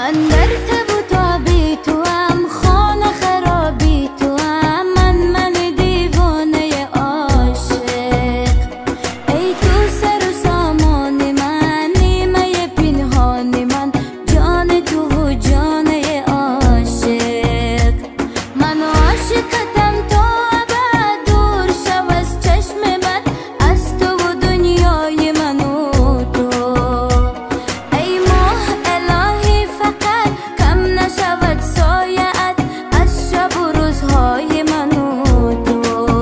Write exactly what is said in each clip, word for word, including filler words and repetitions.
من در تب و تابی تو هم، خانه خرابی تو هم، من من دیوانه عاشق. ای تو سر و سامان من، نیمه پنهان من، جان تو و جان عاشق. من عاشقتم تا ابد، دور شو از چشم من، از تو و دنیای من و تو. ای ماه الهی فقط کم نشود سایه‌ات از شب و روزهای من و تو.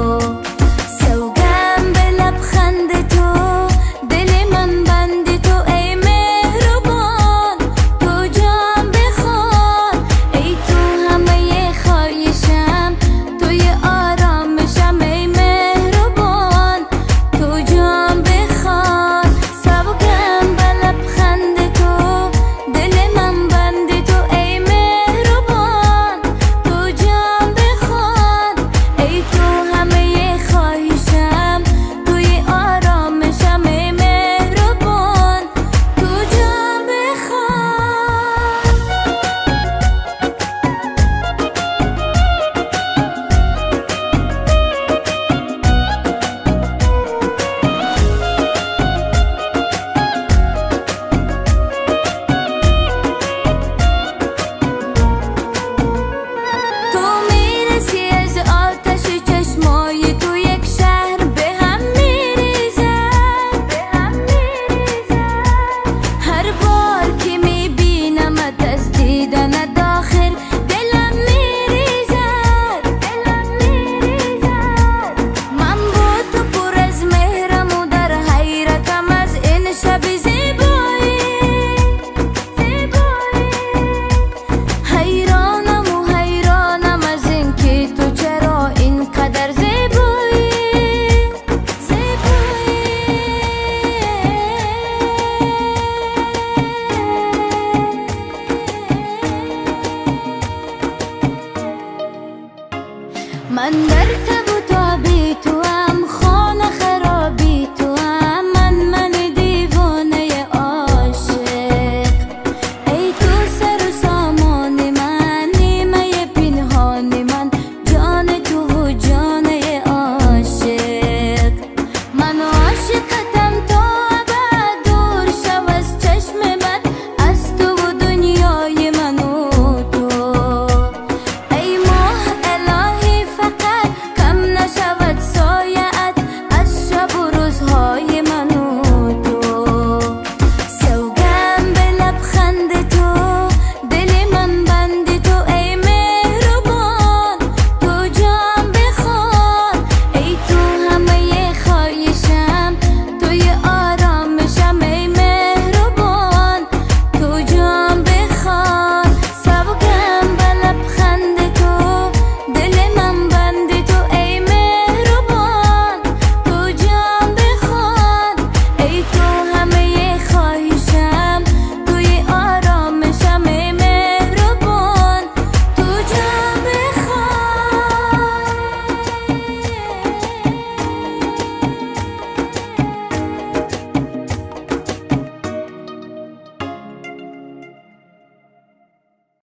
سوگند به لبخند تو، دل من بند تو. ای مهربان تو جان بخوان، ای تو همه خواهشم، توی آرامشم. ای مهربان تو جان بخوان، سوگند به لبخند تو، دل من بند تو. ای مهربان تو جان بخوان، ای تو همه خواهشم، توی آرامشم. ای مهربان تو جان بخوان. تو میرسی از آتش چشمای تو، یک شهر به هم میریزد، به هم میریزد. هر بار که میبینمت از دیدنت آخر دلم میریزد، دلم میریزد. من با تو پر از مهرم و در حیرتم از این شب زیبایی، زیبایی. حیرانم و حیرانم از این که تو چرا اینقدر زیبایی، زیبایی. من در تب و تابی تو هم،